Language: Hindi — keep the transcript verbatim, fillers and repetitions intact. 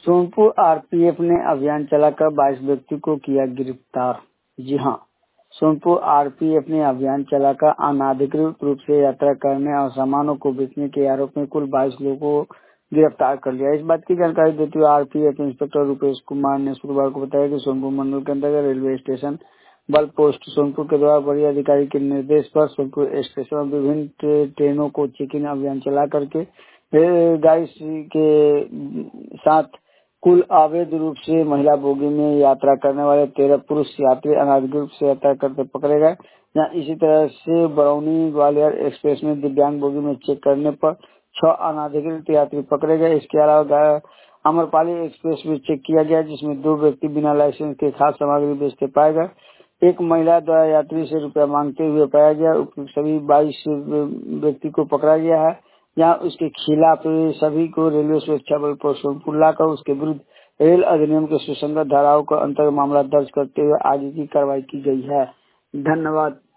सोनपुर आरपीएफ ने अभियान चलाकर बाईस व्यक्ति को किया गिरफ्तार। जी हाँ, सोनपुर आरपीएफ ने अभियान चलाकर अनाधिकृत रूप से यात्रा करने और सामानों को बेचने के आरोप में कुल बाईस लोगों को गिरफ्तार कर लिया। इस बात की जानकारी देते हुए आरपीएफ इंस्पेक्टर रूपेश कुमार ने शुक्रवार को बताया कि सोनपुर मंडल के अंतर्गत रेलवे स्टेशन बल पोस्ट सोनपुर के द्वारा वरीय अधिकारी के निर्देश पर सोनपुर स्टेशन में विभिन्न ट्रेनों को चेकिंग अभियान चला करके गाड़ी के साथ कुल अवैध रूप से महिला बोगी में यात्रा करने वाले तेरह पुरुष यात्री अनाधिकृत रूप से यात्रा करते पकड़े गए। यहाँ इसी तरह से बरौनी ग्वालियर एक्सप्रेस में दिव्यांग बोगी में चेक करने पर छह अनाधिकृत यात्री पकड़े गए। इसके अलावा अमरपाली एक्सप्रेस में चेक किया गया, जिसमें दो व्यक्ति बिना लाइसेंस के खाद्य सामग्री बेचते पाए गए। एक महिला द्वारा यात्री से रुपया मांगते हुए पाया गया। सभी बाईस व्यक्ति को पकड़ा गया है। यहाँ उसके खिलाफ सभी को रेलवे सुरक्षा बल पर सोनपुर लाकर उसके विरुद्ध रेल अधिनियम के सुसंगत धाराओं के अंतर्गत मामला दर्ज करते हुए आगे की कार्रवाई की गई है। धन्यवाद।